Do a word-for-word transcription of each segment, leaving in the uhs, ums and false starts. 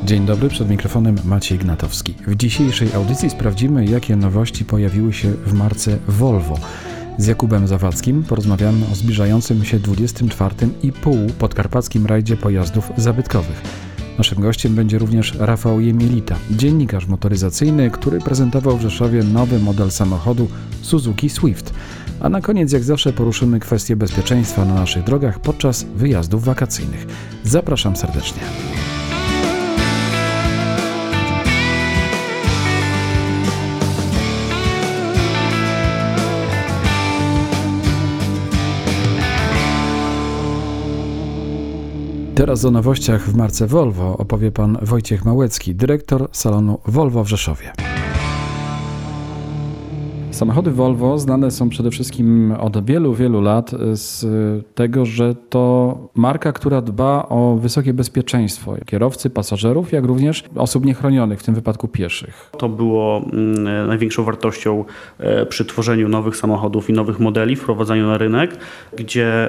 Dzień dobry, przed mikrofonem Maciej Gnatowski. W dzisiejszej audycji sprawdzimy, jakie nowości pojawiły się w marce Volvo. Z Jakubem Zawadzkim porozmawiamy o zbliżającym się dwudziestym czwartym i pół podkarpackim rajdzie pojazdów zabytkowych. Naszym gościem będzie również Rafał Jemielita, dziennikarz motoryzacyjny, który prezentował w Rzeszowie nowy model samochodu Suzuki Swift. A na koniec, jak zawsze, poruszymy kwestię bezpieczeństwa na naszych drogach podczas wyjazdów wakacyjnych. Zapraszam serdecznie. Teraz o nowościach w marce Volvo opowie pan Wojciech Małecki, dyrektor salonu Volvo w Rzeszowie. Samochody Volvo znane są przede wszystkim od wielu, wielu lat z tego, że to marka, która dba o wysokie bezpieczeństwo kierowcy, pasażerów, jak również osób niechronionych, w tym wypadku pieszych. To było największą wartością przy tworzeniu nowych samochodów i nowych modeli, wprowadzaniu na rynek, gdzie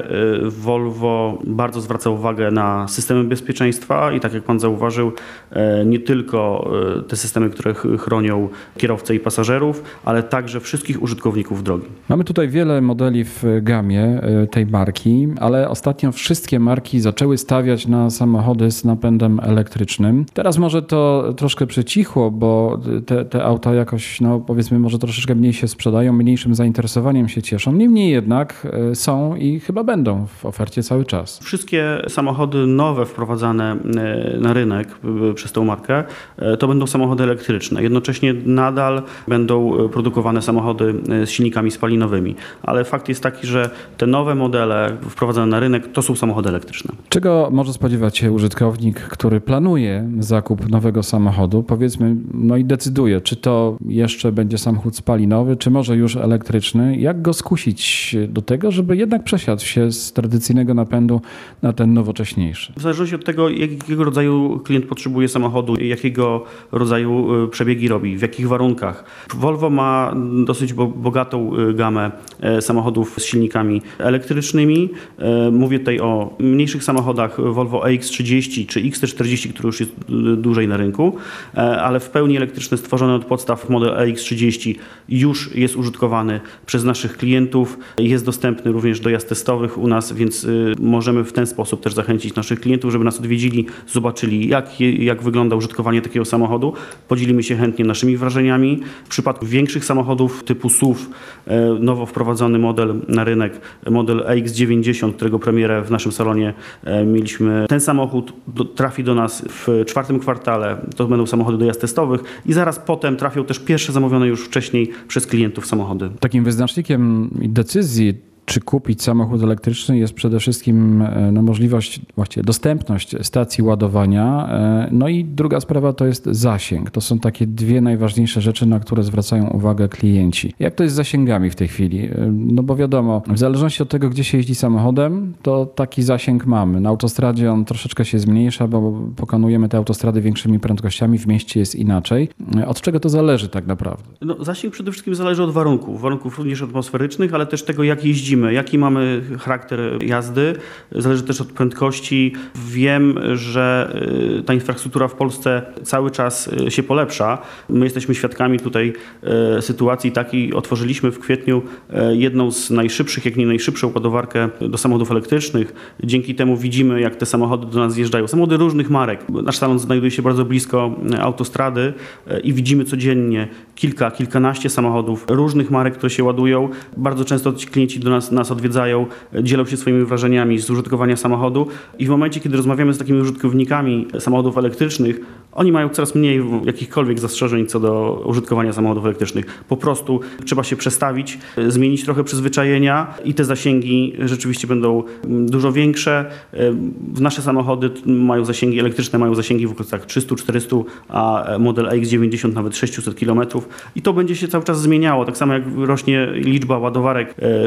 Volvo bardzo zwraca uwagę na systemy bezpieczeństwa i tak jak pan zauważył, nie tylko te systemy, które chronią kierowcę i pasażerów, ale także wszystkich użytkowników drogi. Mamy tutaj wiele modeli w gamie tej marki, ale ostatnio wszystkie marki zaczęły stawiać na samochody z napędem elektrycznym. Teraz może to troszkę przycichło, bo te, te auta jakoś, no powiedzmy, może troszeczkę mniej się sprzedają, mniejszym zainteresowaniem się cieszą. Niemniej jednak są i chyba będą w ofercie cały czas. Wszystkie samochody nowe wprowadzane na rynek przez tę markę to będą samochody elektryczne. Jednocześnie nadal będą produkowane samochody z silnikami spalinowymi. Ale fakt jest taki, że te nowe modele wprowadzane na rynek to są samochody elektryczne. Czego może spodziewać się użytkownik, który planuje zakup nowego samochodu, powiedzmy, no i decyduje, czy to jeszcze będzie samochód spalinowy, czy może już elektryczny? Jak go skusić do tego, żeby jednak przesiadł się z tradycyjnego napędu na ten nowocześniejszy? W zależności od tego, jakiego rodzaju klient potrzebuje samochodu, jakiego rodzaju przebiegi robi, w jakich warunkach. Volvo ma dosyć bogatą gamę samochodów z silnikami elektrycznymi. Mówię tutaj o mniejszych samochodach Volvo E X trzydzieści czy X T czterdzieści, który już jest dłużej na rynku, ale w pełni elektryczny, stworzony od podstaw model E X trzydzieści już jest użytkowany przez naszych klientów. Jest dostępny również do jazd testowych u nas, więc możemy w ten sposób też zachęcić naszych klientów, żeby nas odwiedzili, zobaczyli jak, jak wygląda użytkowanie takiego samochodu. Podzielimy się chętnie naszymi wrażeniami. W przypadku większych samochodów typu S U V, nowo wprowadzony model na rynek, model E X dziewięćdziesiąt, którego premierę w naszym salonie mieliśmy. Ten samochód do, trafi do nas w czwartym kwartale, to będą samochody do jazd testowych i zaraz potem trafią też pierwsze zamówione już wcześniej przez klientów samochody. Takim wyznacznikiem decyzji, czy kupić samochód elektryczny, jest przede wszystkim no, możliwość, właściwie dostępność stacji ładowania. No i druga sprawa to jest zasięg. To są takie dwie najważniejsze rzeczy, na które zwracają uwagę klienci. Jak to jest z zasięgami w tej chwili? No bo wiadomo, w zależności od tego, gdzie się jeździ samochodem, to taki zasięg mamy. Na autostradzie on troszeczkę się zmniejsza, bo pokonujemy te autostrady większymi prędkościami, w mieście jest inaczej. Od czego to zależy tak naprawdę? No, zasięg przede wszystkim zależy od warunków. Warunków również atmosferycznych, ale też tego, jak jeździmy. Jaki mamy charakter jazdy, zależy też od prędkości. Wiem, że ta infrastruktura w Polsce cały czas się polepsza. My jesteśmy świadkami tutaj sytuacji takiej. Otworzyliśmy w kwietniu jedną z najszybszych, jak nie najszybszą ładowarkę do samochodów elektrycznych. Dzięki temu widzimy, jak te samochody do nas zjeżdżają. Samochody różnych marek. Nasz salon znajduje się bardzo blisko autostrady i widzimy codziennie kilka, kilkanaście samochodów różnych marek, które się ładują. Bardzo często ci klienci do nas nas odwiedzają, dzielą się swoimi wrażeniami z użytkowania samochodu i w momencie, kiedy rozmawiamy z takimi użytkownikami samochodów elektrycznych, oni mają coraz mniej jakichkolwiek zastrzeżeń co do użytkowania samochodów elektrycznych. Po prostu trzeba się przestawić, zmienić trochę przyzwyczajenia i te zasięgi rzeczywiście będą dużo większe. Nasze samochody mają zasięgi elektryczne, mają zasięgi w okolicach trzysta czterysta, a model E X dziewięćdziesiąt nawet sześćset kilometrów i to będzie się cały czas zmieniało. Tak samo jak rośnie liczba ładowarek szybkich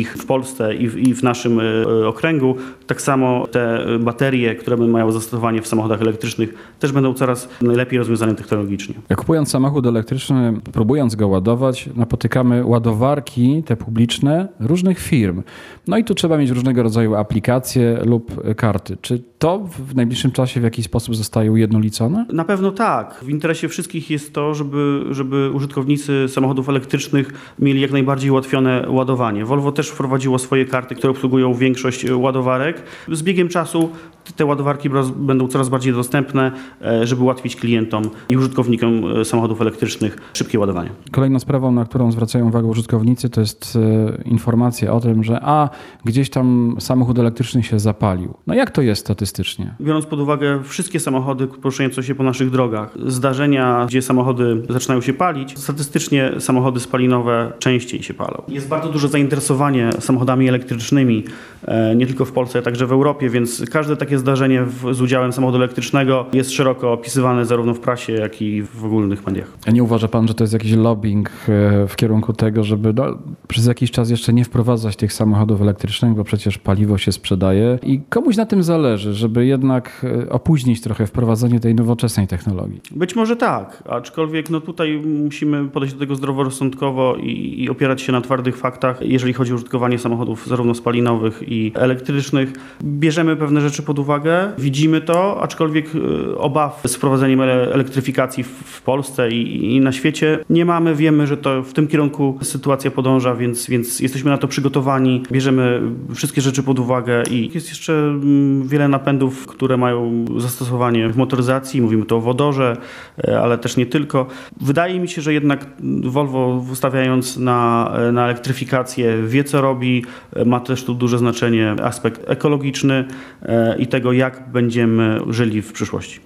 wszystkich w Polsce i w, i w naszym okręgu. Tak samo te baterie, które mają zastosowanie w samochodach elektrycznych, też będą coraz lepiej rozwiązane technologicznie. Kupując samochód elektryczny, próbując go ładować, napotykamy ładowarki, te publiczne, różnych firm. No i tu trzeba mieć różnego rodzaju aplikacje lub karty. Czy to w najbliższym czasie w jakiś sposób zostaje ujednolicone? Na pewno tak. W interesie wszystkich jest to, żeby, żeby użytkownicy samochodów elektrycznych mieli jak najbardziej ułatwione ładowanie. Volvo też wprowadziło swoje karty, które obsługują większość ładowarek. Z biegiem czasu te ładowarki będą coraz bardziej dostępne, żeby ułatwić klientom i użytkownikom samochodów elektrycznych szybkie ładowanie. Kolejną sprawą, na którą zwracają uwagę użytkownicy, to jest informacja o tym, że a, gdzieś tam samochód elektryczny się zapalił. No jak to jest statystycznie? Biorąc pod uwagę wszystkie samochody poruszające się po naszych drogach, zdarzenia, gdzie samochody zaczynają się palić, statystycznie samochody spalinowe częściej się palą. Jest bardzo duże zainteresowanie samochodami elektrycznymi, nie tylko w Polsce, także w Europie, więc każde takie zdarzenie w, z udziałem samochodu elektrycznego jest szeroko opisywane zarówno w prasie, jak i w ogólnych mediach. A nie uważa pan, że to jest jakiś lobbying w kierunku tego, żeby no, przez jakiś czas jeszcze nie wprowadzać tych samochodów elektrycznych, bo przecież paliwo się sprzedaje i komuś na tym zależy, żeby jednak opóźnić trochę wprowadzenie tej nowoczesnej technologii? Być może tak, aczkolwiek no tutaj musimy podejść do tego zdroworozsądkowo i, i opierać się na twardych faktach, jeżeli chodzi o użytkowanie samochodów zarówno spalinowych i elektrycznych. Bierzemy pewne rzeczy pod uwagę, widzimy to, aczkolwiek obaw z wprowadzeniem elektryfikacji w Polsce i, i na świecie nie mamy. Wiemy, że to w tym kierunku sytuacja podąża, więc, więc jesteśmy na to przygotowani, bierzemy wszystkie rzeczy pod uwagę i jest jeszcze wiele napędów, które mają zastosowanie w motoryzacji. Mówimy tu o wodorze, ale też nie tylko. Wydaje mi się, że jednak Volvo, stawiając na, na elektryfikację, wie co robi. Ma też tu duże znaczenie aspekt ekologiczny i tego, jak będziemy żyli w przyszłości.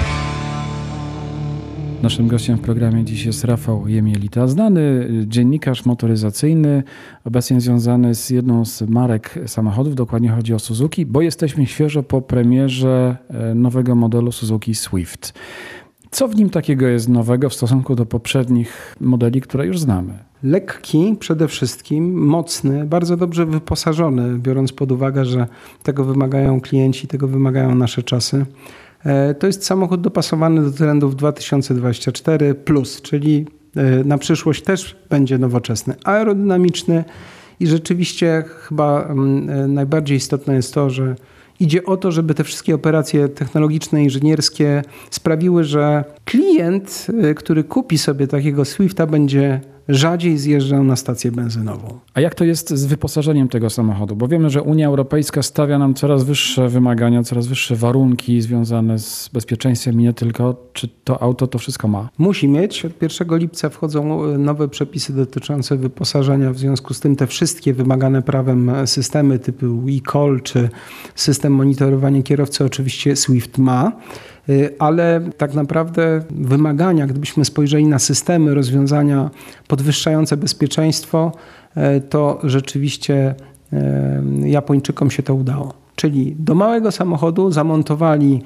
Naszym gościem w programie dziś jest Rafał Jemielita, znany dziennikarz motoryzacyjny, obecnie związany z jedną z marek samochodów, dokładnie chodzi o Suzuki, bo jesteśmy świeżo po premierze nowego modelu Suzuki Swift. Co w nim takiego jest nowego w stosunku do poprzednich modeli, które już znamy? Lekki przede wszystkim, mocny, bardzo dobrze wyposażony, biorąc pod uwagę, że tego wymagają klienci, tego wymagają nasze czasy. To jest samochód dopasowany do trendów dwa tysiące dwudziesty czwarty plus, czyli na przyszłość też będzie nowoczesny, aerodynamiczny i rzeczywiście chyba najbardziej istotne jest to, że idzie o to, żeby te wszystkie operacje technologiczne, inżynierskie sprawiły, że klient, który kupi sobie takiego Swifta, będzie rzadziej zjeżdżał na stację benzynową. A jak to jest z wyposażeniem tego samochodu? Bo wiemy, że Unia Europejska stawia nam coraz wyższe wymagania, coraz wyższe warunki związane z bezpieczeństwem i nie tylko. Czy to auto to wszystko ma? Musi mieć. Od pierwszego lipca wchodzą nowe przepisy dotyczące wyposażenia. W związku z tym te wszystkie wymagane prawem systemy typu e-call czy system monitorowania kierowcy oczywiście Swift ma. Ale tak naprawdę wymagania, gdybyśmy spojrzeli na systemy, rozwiązania podwyższające bezpieczeństwo, to rzeczywiście Japończykom się to udało. Czyli do małego samochodu zamontowali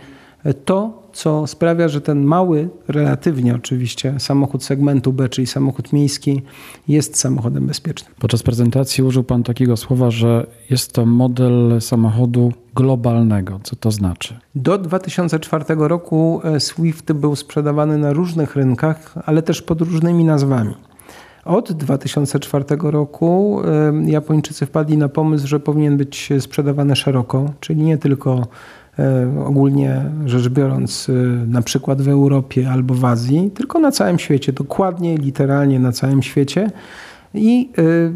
to, co sprawia, że ten mały, relatywnie oczywiście, samochód segmentu B, czyli samochód miejski, jest samochodem bezpiecznym. Podczas prezentacji użył pan takiego słowa, że jest to model samochodu globalnego. Co to znaczy? Do dwa tysiące czwartego roku Swift był sprzedawany na różnych rynkach, ale też pod różnymi nazwami. Od dwa tysiące czwartego roku Japończycy wpadli na pomysł, że powinien być sprzedawany szeroko, czyli nie tylko ogólnie rzecz biorąc na przykład w Europie albo w Azji, tylko na całym świecie, dokładnie, literalnie na całym świecie. I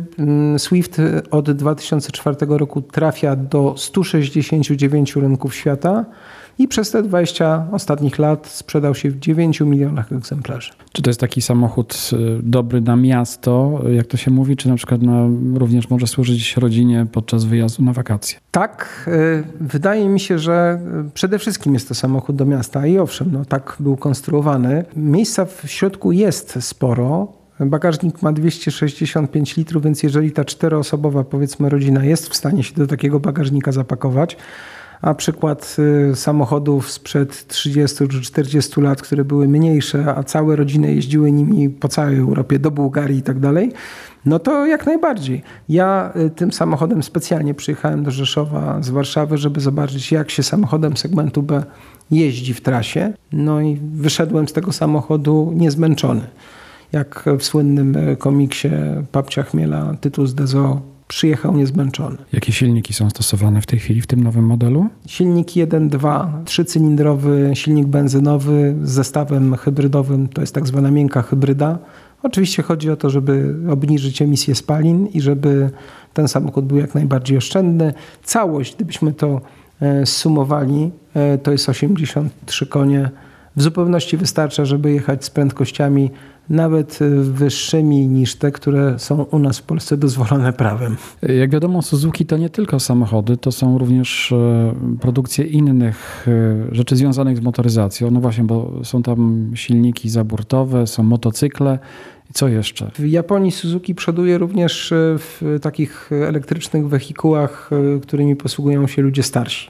Swift od dwa tysiące czwartego roku trafia do stu sześćdziesięciu dziewięciu rynków świata i przez te dwadzieścia ostatnich lat sprzedał się w dziewięciu milionach egzemplarzy. Czy to jest taki samochód dobry na miasto, jak to się mówi, czy na przykład na, również może służyć rodzinie podczas wyjazdu na wakacje? Tak, wydaje mi się, że przede wszystkim jest to samochód do miasta i owszem, no tak był konstruowany. Miejsca w środku jest sporo. Bagażnik ma dwieście sześćdziesiąt pięć litrów, więc jeżeli ta czteroosobowa, powiedzmy, rodzina jest w stanie się do takiego bagażnika zapakować, a przykład samochodów sprzed trzydziestu czy czterdziestu lat, które były mniejsze, a całe rodziny jeździły nimi po całej Europie, do Bułgarii i tak dalej, No to jak najbardziej. Ja tym samochodem specjalnie przyjechałem do Rzeszowa z Warszawy, żeby zobaczyć, jak się samochodem segmentu B jeździ w trasie. No i wyszedłem z tego samochodu niezmęczony. Jak w słynnym komiksie Papcia Chmiela Tytus Dezo przyjechał niezmęczony. Jakie silniki są stosowane w tej chwili w tym nowym modelu? Silnik jeden dwa, trzycylindrowy silnik benzynowy z zestawem hybrydowym, to jest tak zwana miękka hybryda. Oczywiście chodzi o to, żeby obniżyć emisję spalin i żeby ten samochód był jak najbardziej oszczędny. Całość, gdybyśmy to zsumowali, to jest osiemdziesiąt trzy konie. W zupełności wystarcza, żeby jechać z prędkościami nawet wyższymi niż te, które są u nas w Polsce dozwolone prawem. Jak wiadomo, Suzuki to nie tylko samochody, to są również produkcje innych rzeczy związanych z motoryzacją. No właśnie, bo są tam silniki zaburtowe, są motocykle. I co jeszcze? W Japonii Suzuki przoduje również w takich elektrycznych wehikułach, którymi posługują się ludzie starsi.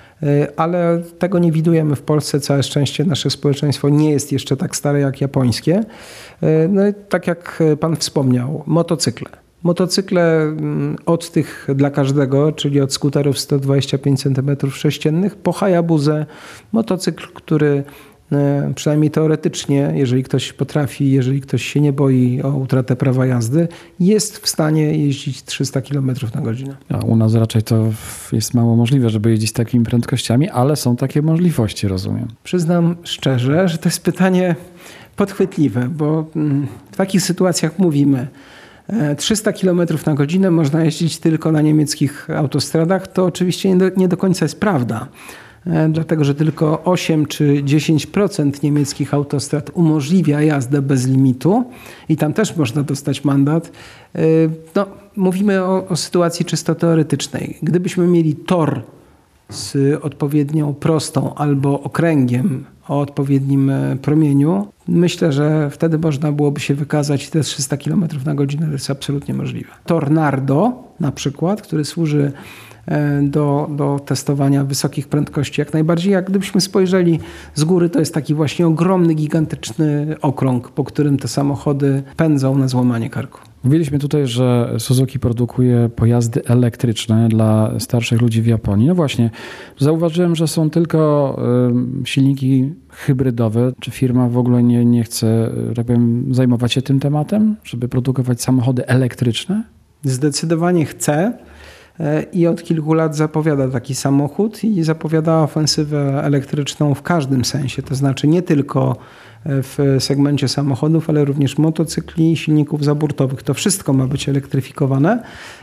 Ale tego nie widujemy w Polsce. Całe szczęście nasze społeczeństwo nie jest jeszcze tak stare jak japońskie. No i tak jak pan wspomniał, motocykle. Motocykle od tych dla każdego, czyli od skuterów sto dwadzieścia pięć centymetrów sześciennych po Hayabusę. Motocykl, który przynajmniej teoretycznie, jeżeli ktoś potrafi, jeżeli ktoś się nie boi o utratę prawa jazdy, jest w stanie jeździć trzysta kilometrów na godzinę. A u nas raczej to jest mało możliwe, żeby jeździć takimi prędkościami, ale są takie możliwości, rozumiem. Przyznam szczerze, że to jest pytanie podchwytliwe, bo w takich sytuacjach mówimy, trzysta kilometrów na godzinę można jeździć tylko na niemieckich autostradach. To oczywiście nie do, nie do końca jest prawda. Dlatego, że tylko osiem czy dziesięć procent niemieckich autostrad umożliwia jazdę bez limitu i tam też można dostać mandat. No, mówimy o, o sytuacji czysto teoretycznej. Gdybyśmy mieli tor z odpowiednią prostą albo okręgiem o odpowiednim promieniu, myślę, że wtedy można byłoby się wykazać i te trzysta kilometrów na godzinę to jest absolutnie możliwe. Tor Nardo na przykład, który służy Do, do testowania wysokich prędkości. Jak najbardziej, jak gdybyśmy spojrzeli z góry, to jest taki właśnie ogromny, gigantyczny okrąg, po którym te samochody pędzą na złamanie karku. Mówiliśmy tutaj, że Suzuki produkuje pojazdy elektryczne dla starszych ludzi w Japonii. No właśnie, zauważyłem, że są tylko y, silniki hybrydowe. Czy firma w ogóle nie, nie chce, tak powiem, zajmować się tym tematem, żeby produkować samochody elektryczne? Zdecydowanie chce. I od kilku lat zapowiada taki samochód i zapowiada ofensywę elektryczną w każdym sensie. To znaczy nie tylko w segmencie samochodów, ale również motocykli i silników zaburtowych. To wszystko ma być elektryfikowane,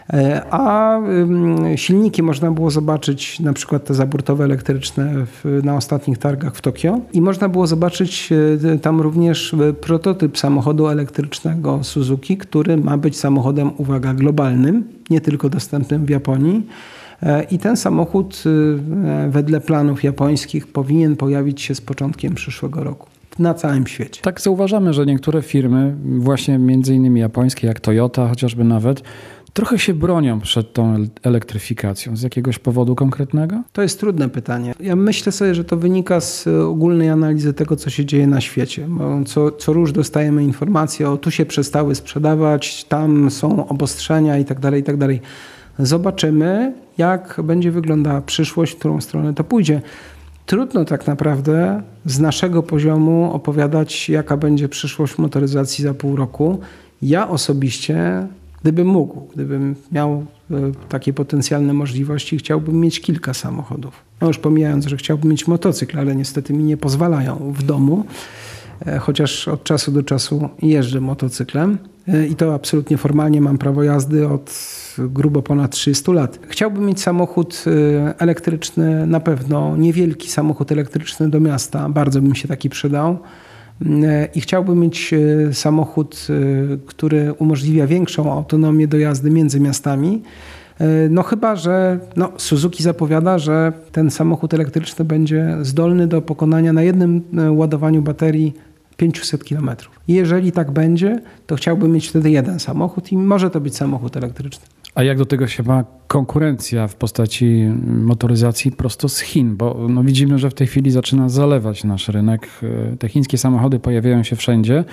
a silniki można było zobaczyć, na przykład te zaburtowe elektryczne w, na ostatnich targach w Tokio i można było zobaczyć tam również prototyp samochodu elektrycznego Suzuki, który ma być samochodem, uwaga, globalnym, nie tylko dostępnym w Japonii. I ten samochód wedle planów japońskich powinien pojawić się z początkiem przyszłego roku na całym świecie. Tak zauważamy, że niektóre firmy, właśnie między innymi japońskie, jak Toyota chociażby nawet, trochę się bronią przed tą elektryfikacją. Z jakiegoś powodu konkretnego? To jest trudne pytanie. Ja myślę sobie, że to wynika z ogólnej analizy tego, co się dzieje na świecie. Bo co, co róż dostajemy informacje o tu się przestały sprzedawać, tam są obostrzenia i tak dalej, i tak dalej. Zobaczymy, jak będzie wyglądała przyszłość, w którą stronę to pójdzie. Trudno tak naprawdę z naszego poziomu opowiadać, jaka będzie przyszłość motoryzacji za pół roku. Ja osobiście, gdybym mógł, gdybym miał takie potencjalne możliwości, chciałbym mieć kilka samochodów. No już pomijając, że chciałbym mieć motocykl, ale niestety mi nie pozwalają w domu, chociaż od czasu do czasu jeżdżę motocyklem i to absolutnie formalnie mam prawo jazdy od grubo ponad trzydziestu lat. Chciałbym mieć samochód elektryczny, na pewno niewielki samochód elektryczny do miasta, bardzo bym się taki przydał. I chciałbym mieć samochód, który umożliwia większą autonomię do jazdy między miastami. No chyba, że no, Suzuki zapowiada, że ten samochód elektryczny będzie zdolny do pokonania na jednym ładowaniu baterii pięćset kilometrów. Jeżeli tak będzie, to chciałbym mieć wtedy jeden samochód i może to być samochód elektryczny. A jak do tego się ma konkurencja w postaci motoryzacji prosto z Chin? Bo no widzimy, że w tej chwili zaczyna zalewać nasz rynek. Te chińskie samochody pojawiają się wszędzie.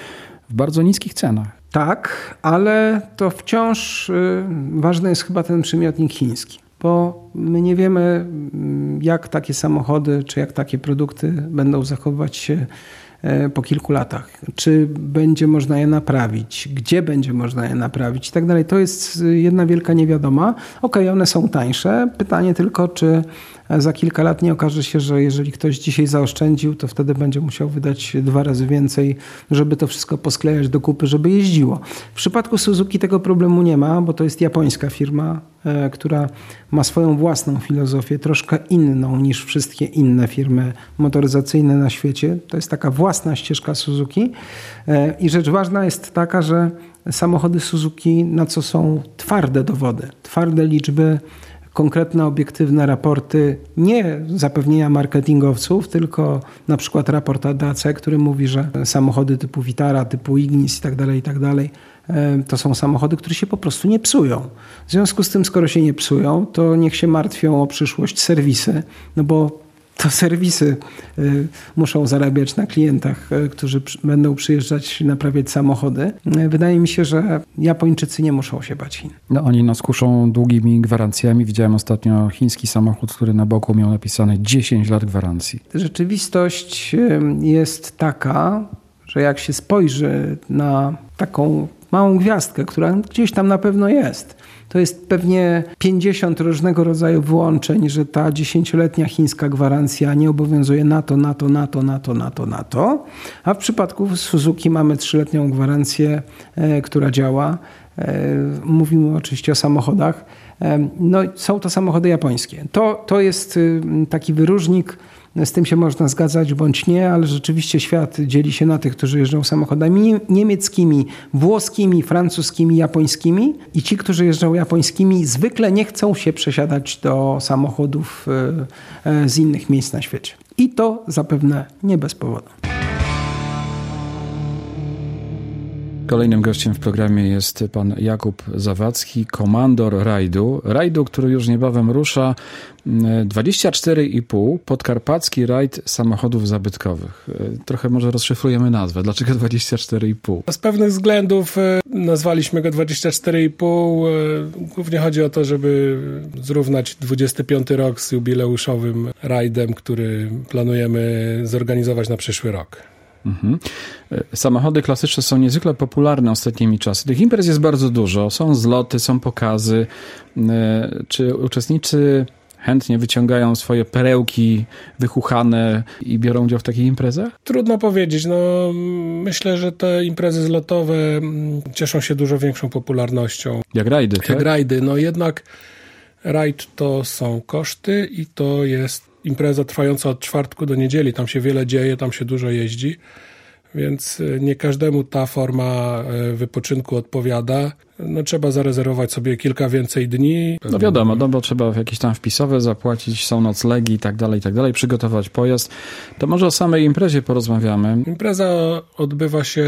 w bardzo niskich cenach. Tak, ale to wciąż y, ważny jest chyba ten przymiotnik chiński, bo my nie wiemy, jak takie samochody czy jak takie produkty będą zachowywać się po kilku latach. Czy będzie można je naprawić, gdzie będzie można je naprawić i tak dalej. To jest jedna wielka niewiadoma. Okej, one są tańsze. Pytanie tylko, czy za kilka lat nie okaże się, że jeżeli ktoś dzisiaj zaoszczędził, to wtedy będzie musiał wydać dwa razy więcej, żeby to wszystko posklejać do kupy, żeby jeździło. W przypadku Suzuki tego problemu nie ma, bo to jest japońska firma, e, która ma swoją własną filozofię, troszkę inną niż wszystkie inne firmy motoryzacyjne na świecie. To jest taka własna ścieżka Suzuki. E, I rzecz ważna jest taka, że samochody Suzuki, na co są twarde dowody, twarde liczby, konkretne, obiektywne raporty, nie zapewnienia marketingowców, tylko na przykład raport A D A C, który mówi, że samochody typu Vitara, typu Ignis i tak dalej, i tak dalej, to są samochody, które się po prostu nie psują. W związku z tym, skoro się nie psują, to niech się martwią o przyszłość serwisy, no bo to serwisy y, muszą zarabiać na klientach, y, którzy przy, będą przyjeżdżać naprawiać samochody. Y, wydaje mi się, że Japończycy nie muszą się bać Chin. No, oni nas kuszą długimi gwarancjami. Widziałem ostatnio chiński samochód, który na boku miał napisane dziesięć lat gwarancji. Rzeczywistość y, jest taka, że jak się spojrzy na taką małą gwiazdkę, która gdzieś tam na pewno jest, to jest pewnie pięćdziesiąt różnego rodzaju wyłączeń, że ta dziesięcioletnia chińska gwarancja nie obowiązuje na to, na to, na to, na to, na to, na to. A w przypadku Suzuki mamy trzyletnią gwarancję, e, która działa. E, mówimy oczywiście o samochodach. E, no, są to samochody japońskie. To, to jest y, taki wyróżnik. Z tym się można zgadzać bądź nie, ale rzeczywiście świat dzieli się na tych, którzy jeżdżą samochodami niemieckimi, włoskimi, francuskimi, japońskimi i ci, którzy jeżdżą japońskimi, zwykle nie chcą się przesiadać do samochodów z innych miejsc na świecie. I to zapewne nie bez powodu. Kolejnym gościem w programie jest pan Jakub Zawadzki, komandor rajdu. Rajdu, który już niebawem rusza, dwadzieścia cztery i pół podkarpacki rajd samochodów zabytkowych. Trochę może rozszyfrujemy nazwę. Dlaczego dwadzieścia cztery i pół? Z pewnych względów nazwaliśmy go dwadzieścia cztery i pół. Głównie chodzi o to, żeby zrównać dwudziesty piąty rok z jubileuszowym rajdem, który planujemy zorganizować na przyszły rok. Mhm. Samochody klasyczne są niezwykle popularne ostatnimi czasy. Tych imprez jest bardzo dużo. Są zloty, są pokazy. Czy uczestnicy chętnie wyciągają swoje perełki wychuchane i biorą udział w takich imprezach? Trudno powiedzieć. No, myślę, że te imprezy zlotowe cieszą się dużo większą popularnością. Jak rajdy, tak? Jak rajdy. No jednak rajd to są koszty i to jest impreza trwająca od czwartku do niedzieli. Tam się wiele dzieje, tam się dużo jeździ, więc nie każdemu ta forma wypoczynku odpowiada. No, trzeba zarezerwować sobie kilka więcej dni. No wiadomo, no bo trzeba jakieś tam wpisowe zapłacić, są noclegi i tak dalej, i tak dalej, przygotować pojazd. To może o samej imprezie porozmawiamy. Impreza odbywa się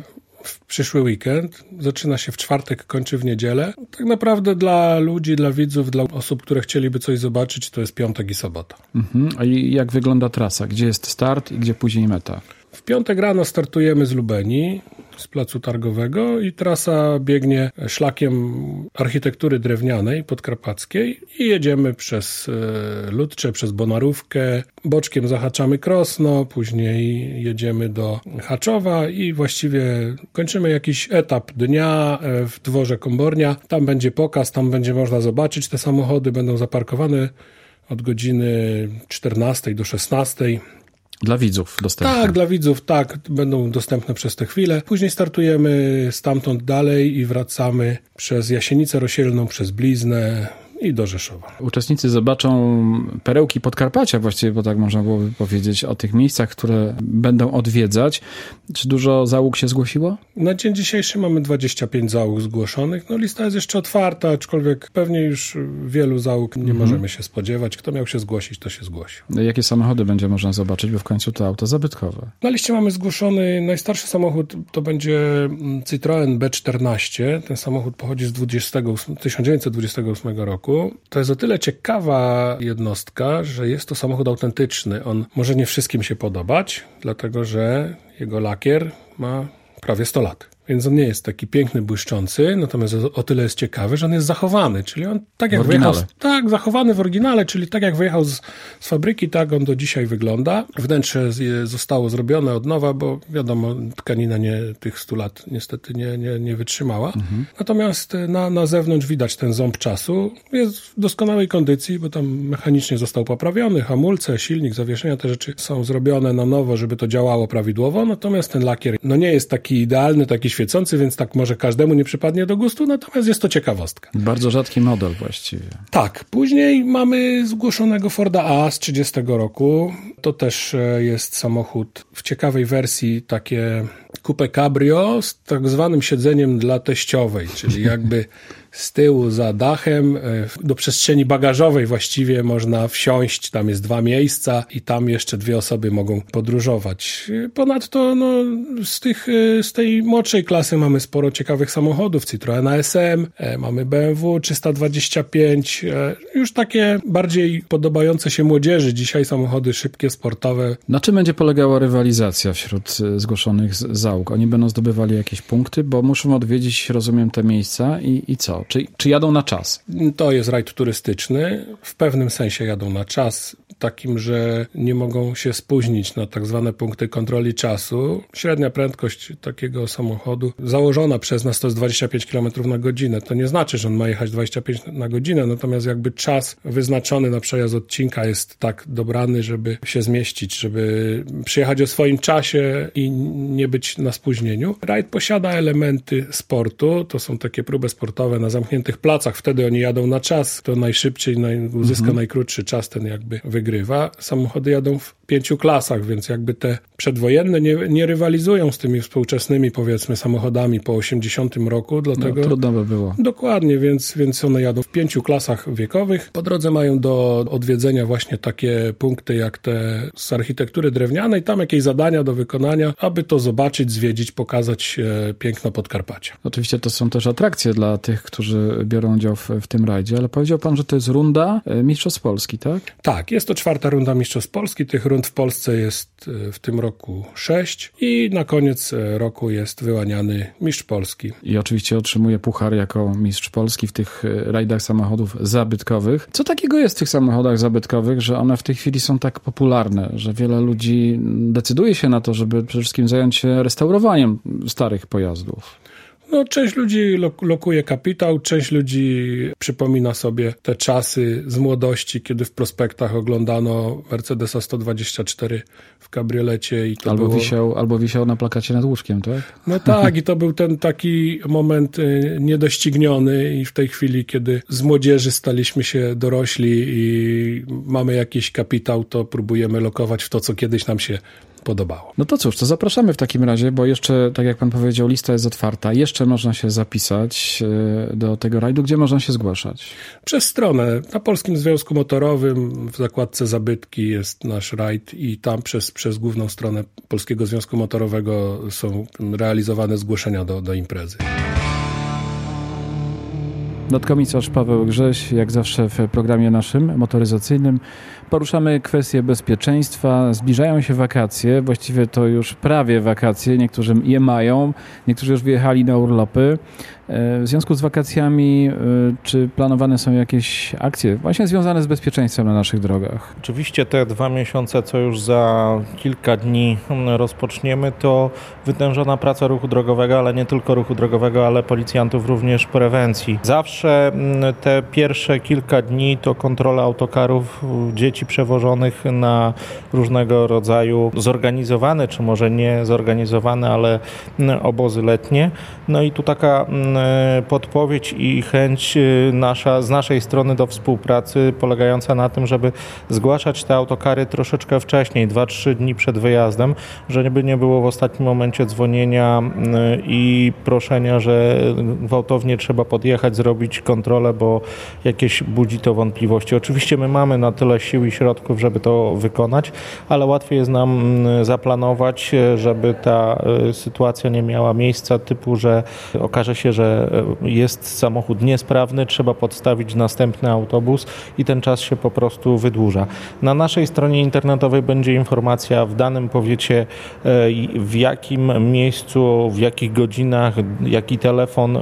w przyszły weekend. Zaczyna się w czwartek, kończy w niedzielę. Tak naprawdę dla ludzi, dla widzów, dla osób, które chcieliby coś zobaczyć, to jest piątek i sobota. Mhm. A jak wygląda trasa? Gdzie jest start i gdzie później meta? W piątek rano startujemy z Lubeni, z placu targowego i trasa biegnie szlakiem architektury drewnianej podkarpackiej i jedziemy przez Ludcze, przez Bonarówkę, boczkiem zahaczamy Krosno, później jedziemy do Haczowa i właściwie kończymy jakiś etap dnia w dworze Kombornia. Tam będzie pokaz, tam będzie można zobaczyć te samochody, będą zaparkowane od godziny czternastej do szesnastej. Dla widzów dostępne. Tak, dla widzów, tak. Będą dostępne przez tę chwilę. Później startujemy stamtąd dalej i wracamy przez Jasienicę Rosielną, przez Bliznę i do Rzeszowa. Uczestnicy zobaczą perełki Podkarpacia właściwie, bo tak można byłoby powiedzieć, o tych miejscach, które będą odwiedzać. Czy dużo załóg się zgłosiło? Na dzień dzisiejszy mamy dwadzieścia pięć załóg zgłoszonych. No lista jest jeszcze otwarta, aczkolwiek pewnie już wielu załóg nie mhm. możemy się spodziewać. Kto miał się zgłosić, to się zgłosił. Jakie samochody będzie można zobaczyć, bo w końcu to auto zabytkowe? Na liście mamy zgłoszony najstarszy samochód, to będzie Citroen B czternaście. Ten samochód pochodzi z tysiąc dziewięćset dwudziestego ósmego roku. To jest o tyle ciekawa jednostka, że jest to samochód autentyczny. On może nie wszystkim się podobać, dlatego że jego lakier ma prawie sto lat. Więc on nie jest taki piękny, błyszczący, natomiast o, o tyle jest ciekawy, że on jest zachowany, czyli on tak jak wyjechał, z, tak, zachowany w oryginale, czyli tak jak wyjechał z, z fabryki, tak on do dzisiaj wygląda. Wnętrze z, zostało zrobione od nowa, bo wiadomo, tkanina nie, tych stu lat niestety nie, nie, nie wytrzymała. Mhm. Natomiast na, na zewnątrz widać ten ząb czasu. Jest w doskonałej kondycji, bo tam mechanicznie został poprawiony, hamulce, silnik, zawieszenia, te rzeczy są zrobione na nowo, żeby to działało prawidłowo, natomiast ten lakier no nie jest taki idealny, taki świecący, więc tak może każdemu nie przypadnie do gustu, natomiast jest to ciekawostka. Bardzo rzadki model właściwie. Tak. Później mamy zgłoszonego Forda A z trzydziestego roku. To też jest samochód w ciekawej wersji, takie coupe cabrio z tak zwanym siedzeniem dla teściowej, czyli jakby z tyłu za dachem do przestrzeni bagażowej właściwie można wsiąść, tam jest dwa miejsca i tam jeszcze dwie osoby mogą podróżować. Ponadto no, z, tych, z tej młodszej klasy mamy sporo ciekawych samochodów, Citroen A S M, mamy B M W trzysta dwadzieścia pięć, już takie bardziej podobające się młodzieży, dzisiaj samochody szybkie, sportowe. Na czym będzie polegała rywalizacja wśród zgłoszonych załóg? Oni będą zdobywali jakieś punkty, bo muszą odwiedzić, rozumiem, te miejsca i, i co? Czy, czy jadą na czas? To jest rajd turystyczny. W pewnym sensie jadą na czas, takim, że nie mogą się spóźnić na tak zwane punkty kontroli czasu. Średnia prędkość takiego samochodu założona przez nas to jest dwadzieścia pięć kilometrów na godzinę. To nie znaczy, że on ma jechać dwadzieścia pięć na godzinę, natomiast jakby czas wyznaczony na przejazd odcinka jest tak dobrany, żeby się zmieścić, żeby przyjechać o swoim czasie i nie być na spóźnieniu. Rajd posiada elementy sportu. To są takie próby sportowe na zamkniętych placach. Wtedy oni jadą na czas. To najszybciej naj, uzyska mhm. najkrótszy czas, ten jakby wygrywa. Samochody jadą w pięciu klasach, więc jakby te przedwojenne nie, nie rywalizują z tymi współczesnymi, powiedzmy, samochodami po osiemdziesiątym roku, dlatego... No, trudno by było. Dokładnie, więc, więc one jadą w pięciu klasach wiekowych. Po drodze mają do odwiedzenia właśnie takie punkty jak te z architektury drewnianej, tam jakieś zadania do wykonania, aby to zobaczyć, zwiedzić, pokazać e, piękno Podkarpacia. Oczywiście to są też atrakcje dla tych, którzy biorą udział w, w tym rajdzie, ale powiedział pan, że to jest runda Mistrzostw Polski, tak? Tak, jest to czwarta runda Mistrzostw Polski. Tych rund w Polsce jest w tym roku sześć i na koniec roku jest wyłaniany mistrz Polski. I oczywiście otrzymuje puchar jako mistrz Polski w tych rajdach samochodów zabytkowych. Co takiego jest w tych samochodach zabytkowych, że one w tej chwili są tak popularne, że wiele ludzi decyduje się na to, żeby przede wszystkim zająć się restaurowaniem starych pojazdów? No, część ludzi lokuje kapitał, część ludzi przypomina sobie te czasy z młodości, kiedy w prospektach oglądano Mercedesa sto dwadzieścia cztery w kabriolecie. I to albo, było... wisiał, albo wisiał na plakacie nad łóżkiem, tak? No tak, i to był ten taki moment niedościgniony i w tej chwili, kiedy z młodzieży staliśmy się dorośli i mamy jakiś kapitał, to próbujemy lokować w to, co kiedyś nam się podobało. No to cóż, to zapraszamy w takim razie, bo jeszcze, tak jak pan powiedział, lista jest otwarta. Jeszcze można się zapisać do tego rajdu. Gdzie można się zgłaszać? Przez stronę. Na Polskim Związku Motorowym w zakładce zabytki jest nasz rajd i tam przez, przez główną stronę Polskiego Związku Motorowego są realizowane zgłoszenia do, do imprezy. Nadkomisarz Paweł Grześ, jak zawsze w programie naszym motoryzacyjnym. Poruszamy kwestie bezpieczeństwa. Zbliżają się wakacje, właściwie to już prawie wakacje. Niektórzy je mają, niektórzy już wyjechali na urlopy. W związku z wakacjami, czy planowane są jakieś akcje właśnie związane z bezpieczeństwem na naszych drogach? Oczywiście te dwa miesiące, co już za kilka dni rozpoczniemy, to wytężona praca ruchu drogowego, ale nie tylko ruchu drogowego, ale policjantów również prewencji. Zawsze te pierwsze kilka dni to kontrola autokarów, dzieci przewożonych na różnego rodzaju zorganizowane, czy może nie zorganizowane, ale obozy letnie. No i tu taka podpowiedź i chęć nasza, z naszej strony do współpracy polegająca na tym, żeby zgłaszać te autokary troszeczkę wcześniej, dwa trzy dni przed wyjazdem, żeby nie było w ostatnim momencie dzwonienia i proszenia, że gwałtownie trzeba podjechać, zrobić zrobić kontrolę, bo jakieś budzi to wątpliwości. Oczywiście my mamy na tyle sił i środków, żeby to wykonać, ale łatwiej jest nam zaplanować, żeby ta sytuacja nie miała miejsca typu, że okaże się, że jest samochód niesprawny, trzeba podstawić następny autobus i ten czas się po prostu wydłuża. Na naszej stronie internetowej będzie informacja w danym powiecie, w jakim miejscu, w jakich godzinach, jaki telefon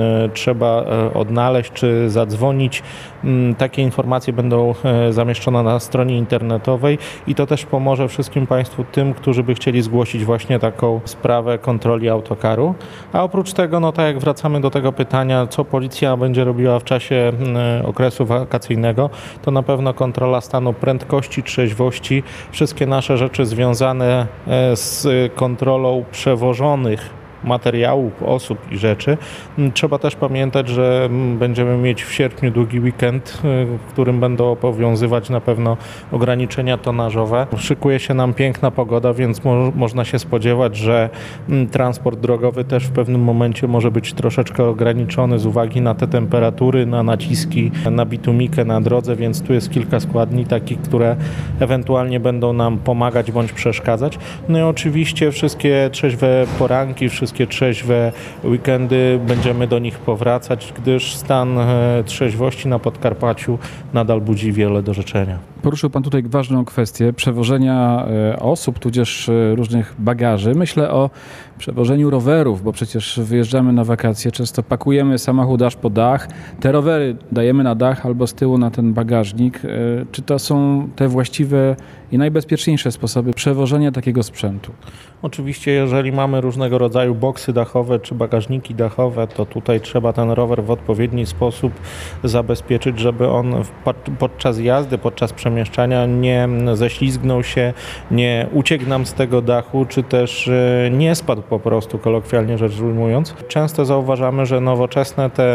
trzeba odnaleźć czy zadzwonić. Takie informacje będą zamieszczone na stronie internetowej i to też pomoże wszystkim Państwu, tym, którzy by chcieli zgłosić właśnie taką sprawę kontroli autokaru. A oprócz tego, no tak jak wracamy do tego pytania, co policja będzie robiła w czasie okresu wakacyjnego, to na pewno kontrola stanu prędkości, trzeźwości, wszystkie nasze rzeczy związane z kontrolą przewożonych materiałów, osób i rzeczy. Trzeba też pamiętać, że będziemy mieć w sierpniu długi weekend, w którym będą obowiązywać na pewno ograniczenia tonażowe. Szykuje się nam piękna pogoda, więc mo- można się spodziewać, że transport drogowy też w pewnym momencie może być troszeczkę ograniczony z uwagi na te temperatury, na naciski, na bitumikę na drodze, więc tu jest kilka składni takich, które ewentualnie będą nam pomagać bądź przeszkadzać. No i oczywiście wszystkie trzeźwe poranki, wszystkie Wszystkie trzeźwe weekendy będziemy do nich powracać, gdyż stan trzeźwości na Podkarpaciu nadal budzi wiele do życzenia. Poruszył Pan tutaj ważną kwestię przewożenia osób, tudzież różnych bagaży. Myślę o przewożeniu rowerów, bo przecież wyjeżdżamy na wakacje, często pakujemy samochód aż po dach. Te rowery dajemy na dach albo z tyłu na ten bagażnik. Czy to są te właściwe i najbezpieczniejsze sposoby przewożenia takiego sprzętu? Oczywiście, jeżeli mamy różnego rodzaju boksy dachowe czy bagażniki dachowe, to tutaj trzeba ten rower w odpowiedni sposób zabezpieczyć, żeby on podczas jazdy, podczas przemieszczania nie ześlizgnął się, nie uciekł nam z tego dachu, czy też nie spadł po prostu, kolokwialnie rzecz ujmując. Często zauważamy, że nowoczesne te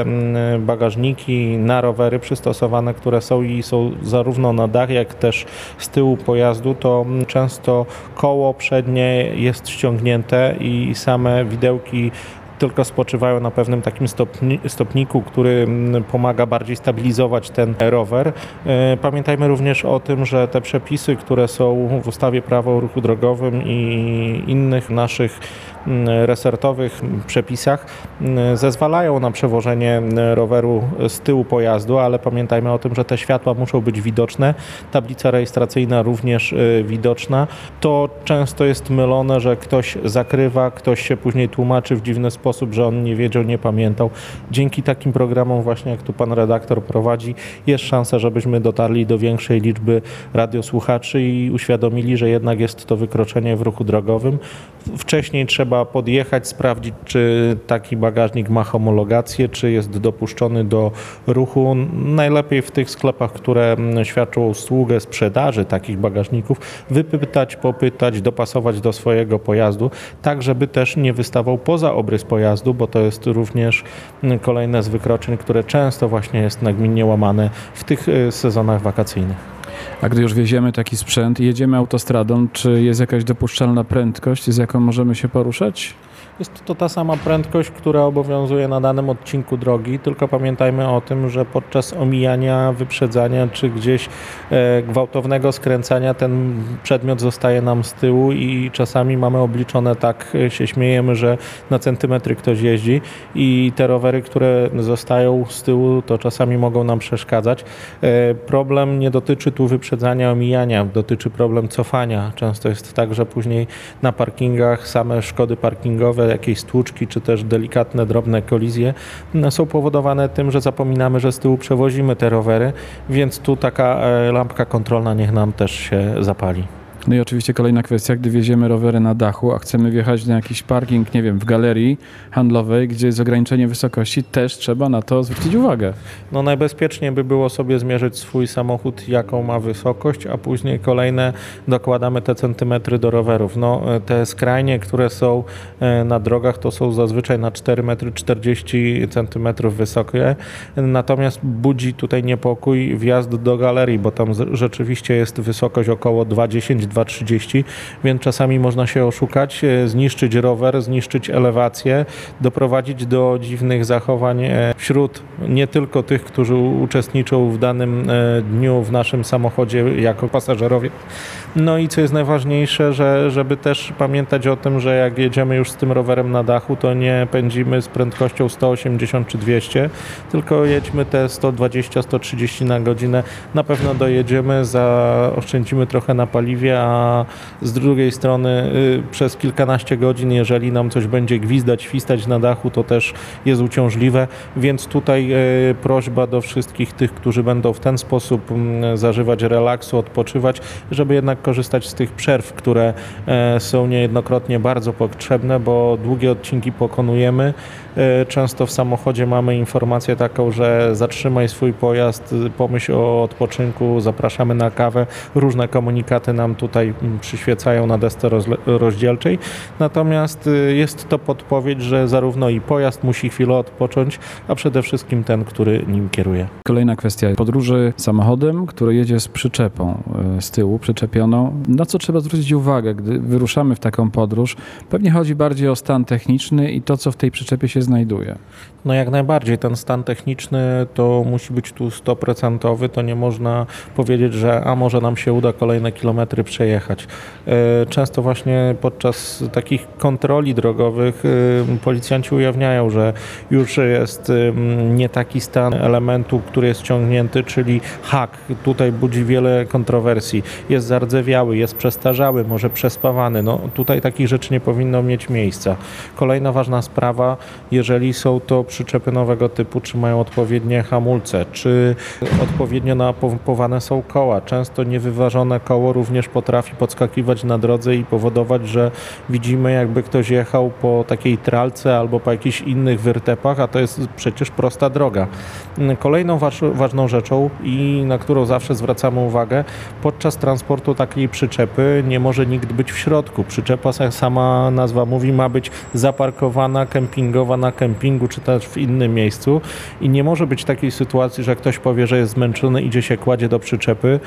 bagażniki na rowery przystosowane, które są i są zarówno na dach, jak też z tyłu pojazdu, to często koło przednie jest ściągnięte i same widełki tylko spoczywają na pewnym takim stopni, stopniku, który pomaga bardziej stabilizować ten rower. Pamiętajmy również o tym, że te przepisy, które są w ustawie Prawo o ruchu drogowym i innych naszych resortowych przepisach zezwalają na przewożenie roweru z tyłu pojazdu, ale pamiętajmy o tym, że te światła muszą być widoczne, tablica rejestracyjna również widoczna. To często jest mylone, że ktoś zakrywa, ktoś się później tłumaczy w dziwny sposób, że on nie wiedział, nie pamiętał. Dzięki takim programom właśnie, jak tu pan redaktor prowadzi, jest szansa, żebyśmy dotarli do większej liczby radiosłuchaczy i uświadomili, że jednak jest to wykroczenie w ruchu drogowym. Wcześniej trzeba podjechać, sprawdzić, czy taki bagażnik ma homologację, czy jest dopuszczony do ruchu. Najlepiej w tych sklepach, które świadczą usługę sprzedaży takich bagażników, wypytać, popytać, dopasować do swojego pojazdu, tak żeby też nie wystawał poza obrys pojazdu, bo to jest również kolejne z wykroczeń, które często właśnie jest nagminnie łamane w tych sezonach wakacyjnych. A gdy już wieziemy taki sprzęt i jedziemy autostradą, czy jest jakaś dopuszczalna prędkość, z jaką możemy się poruszać? Jest to ta sama prędkość, która obowiązuje na danym odcinku drogi, tylko pamiętajmy o tym, że podczas omijania, wyprzedzania czy gdzieś e, gwałtownego skręcania ten przedmiot zostaje nam z tyłu i czasami mamy obliczone, tak się śmiejemy, że na centymetry ktoś jeździ i te rowery, które zostają z tyłu, to czasami mogą nam przeszkadzać. E, problem nie dotyczy tu wyprzedzania, omijania, dotyczy problem cofania. Często jest tak, że później na parkingach same szkody parkingowe, jakieś stłuczki, czy też delikatne, drobne kolizje są powodowane tym, że zapominamy, że z tyłu przewozimy te rowery, więc tu taka lampka kontrolna niech nam też się zapali. No i oczywiście kolejna kwestia, gdy wieziemy rowery na dachu, a chcemy wjechać na jakiś parking, nie wiem, w galerii handlowej, gdzie jest ograniczenie wysokości, też trzeba na to zwrócić uwagę. No najbezpieczniej by było sobie zmierzyć swój samochód, jaką ma wysokość, a później kolejne dokładamy te centymetry do rowerów. No te skrajnie, które są na drogach, to są zazwyczaj na cztery metry czterdzieści centymetrów wysokie, natomiast budzi tutaj niepokój wjazd do galerii, bo tam rzeczywiście jest wysokość około dwa dziesięć dwa trzydzieści, więc czasami można się oszukać, zniszczyć rower, zniszczyć elewację, doprowadzić do dziwnych zachowań wśród nie tylko tych, którzy uczestniczą w danym dniu w naszym samochodzie jako pasażerowie. No i co jest najważniejsze, że żeby też pamiętać o tym, że jak jedziemy już z tym rowerem na dachu, to nie pędzimy z prędkością sto osiemdziesiąt czy dwieście, tylko jedźmy te sto dwadzieścia sto trzydzieści na godzinę. Na pewno dojedziemy, zaoszczędzimy trochę na paliwie, a z drugiej strony y, przez kilkanaście godzin, jeżeli nam coś będzie gwizdać, świstać na dachu, to też jest uciążliwe, więc tutaj y, prośba do wszystkich tych, którzy będą w ten sposób y, zażywać relaksu, odpoczywać, żeby jednak korzystać z tych przerw, które y, są niejednokrotnie bardzo potrzebne, bo długie odcinki pokonujemy. Y, często w samochodzie mamy informację taką, że zatrzymaj swój pojazd, pomyśl o odpoczynku, zapraszamy na kawę. Różne komunikaty nam tutaj przyświecają na desce rozdzielczej. Natomiast jest to podpowiedź, że zarówno i pojazd musi chwilę odpocząć, a przede wszystkim ten, który nim kieruje. Kolejna kwestia podróży samochodem, który jedzie z przyczepą z tyłu, przyczepioną. Na co trzeba zwrócić uwagę, gdy wyruszamy w taką podróż? Pewnie chodzi bardziej o stan techniczny i to, co w tej przyczepie się znajduje. No jak najbardziej. Ten stan techniczny to musi być tu sto procent. To nie można powiedzieć, że a może nam się uda kolejne kilometry przejechać. Często właśnie podczas takich kontroli drogowych policjanci ujawniają, że już jest nie taki stan elementu, który jest ciągnięty, czyli hak. Tutaj budzi wiele kontrowersji. Jest zardzewiały, jest przestarzały, może przespawany. No, tutaj takich rzeczy nie powinno mieć miejsca. Kolejna ważna sprawa, jeżeli są to przyczepy nowego typu, czy mają odpowiednie hamulce, czy odpowiednio napompowane są koła. Często niewyważone koło również potrafi podskakiwać na drodze i powodować, że widzimy, jakby ktoś jechał po takiej tralce albo po jakichś innych wyrtepach, a to jest przecież prosta droga. Kolejną waż, ważną rzeczą i na którą zawsze zwracamy uwagę, podczas transportu takiej przyczepy nie może nikt być w środku. Przyczepa, jak sama nazwa mówi, ma być zaparkowana, kempingowa na kempingu, czy też w innym miejscu i nie może być takiej sytuacji, że ktoś powie, że jest zmęczony, idzie się kładzie do przyczepy,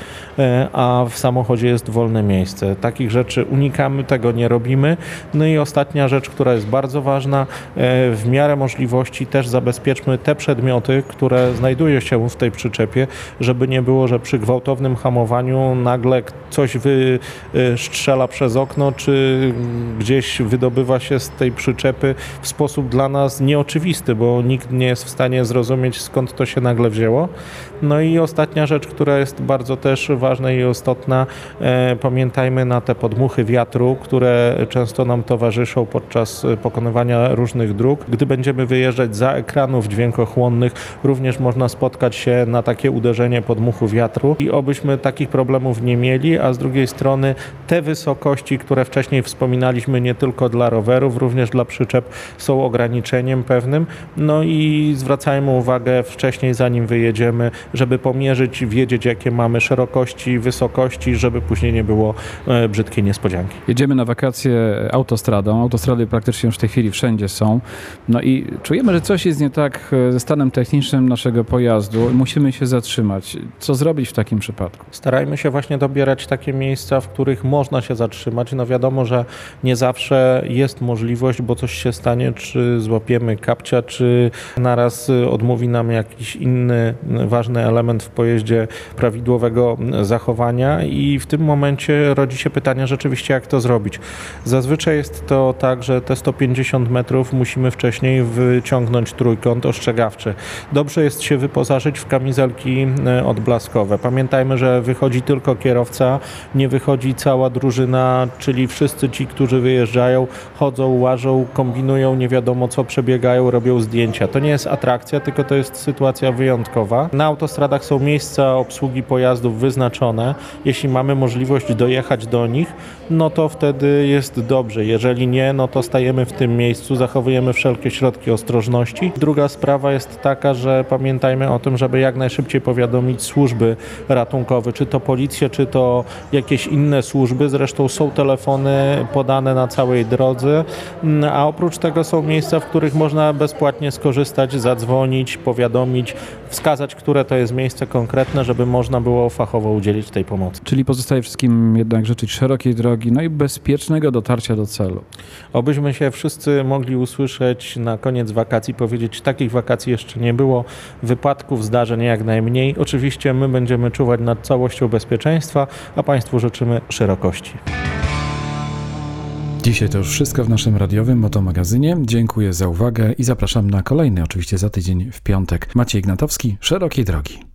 a w samochodzie jest wolne miejsce. Takich rzeczy unikamy, tego nie robimy. No i ostatnia rzecz, która jest bardzo ważna, w miarę możliwości też zabezpieczmy te przedmioty, które znajdują się w tej przyczepie, żeby nie było, że przy gwałtownym hamowaniu nagle coś wystrzela przez okno, czy gdzieś wydobywa się z tej przyczepy w sposób dla nas nieoczywisty, bo nikt nie jest w stanie zrozumieć, skąd to się nagle wzięło. No i ostatnia rzecz, która jest bardzo też ważna i istotna, e, pamiętajmy na te podmuchy wiatru, które często nam towarzyszą podczas pokonywania różnych dróg. Gdy będziemy wyjeżdżać za ekranów dźwiękochłonnych, również można spotkać się na takie uderzenie podmuchu wiatru i obyśmy takich problemów nie mieli, a z drugiej strony te wysokości, które wcześniej wspominaliśmy, nie tylko dla rowerów, również dla przyczep są ograniczeniem pewnym. No i zwracajmy uwagę wcześniej, zanim wyjedziemy, żeby pomierzyć, wiedzieć, jakie mamy szerokości, wysokości, żeby później nie było e, brzydkiej niespodzianki. Jedziemy na wakacje autostradą. Autostrady praktycznie już w tej chwili wszędzie są. No i czujemy, że coś jest nie tak ze stanem technicznym naszego pojazdu. Musimy się zatrzymać. Co zrobić w takim przypadku? Starajmy się właśnie dobierać takie miejsca, w których można się zatrzymać. No wiadomo, że nie zawsze jest możliwość, bo coś się stanie, czy złapiemy kapcia, czy naraz odmówi nam jakiś inny ważny element w pojeździe prawidłowego zachowania i w tym momencie rodzi się pytanie rzeczywiście, jak to zrobić. Zazwyczaj jest to tak, że te sto pięćdziesiąt metrów musimy wcześniej wyciągnąć trójkąt ostrzegawczy. Dobrze jest się wyposażyć w kamizelki odblaskowe. Pamiętajmy, że wychodzi tylko kierowca, nie wychodzi cała drużyna, czyli wszyscy ci, którzy wyjeżdżają, chodzą, łażą, kombinują, nie wiadomo co, przebiegają, robią zdjęcia. To nie jest atrakcja, tylko to jest sytuacja wyjątkowa. Na autostradach są miejsca obsługi pojazdów wyznaczone. Jeśli mamy możliwość dojechać do nich, no to wtedy jest dobrze. Jeżeli nie, no to stajemy w tym miejscu, zachowujemy wszelkie środki ostrożności. Druga sprawa jest taka, że pamiętajmy o tym, żeby jak najszybciej powiadomić służby ratunkowe, czy to policję, czy to jakieś inne służby. Zresztą są telefony podane na całej drodze, a oprócz tego są miejsca, w których można bezpłatnie skorzystać, zadzwonić, powiadomić, wskazać, które to jest miejsce konkretne, żeby można było fachowo udzielić tej pomocy. Czyli pozostaje wszystkim wszystkim jednak życzyć szerokiej drogi, no i bezpiecznego dotarcia do celu. Obyśmy się wszyscy mogli usłyszeć na koniec wakacji, powiedzieć, takich wakacji jeszcze nie było, wypadków, zdarzeń jak najmniej. Oczywiście my będziemy czuwać nad całością bezpieczeństwa, a Państwu życzymy szerokości. Dzisiaj to już wszystko w naszym radiowym Motomagazynie. Dziękuję za uwagę i zapraszam na kolejny, oczywiście za tydzień w piątek. Maciej Ignatowski, szerokiej drogi.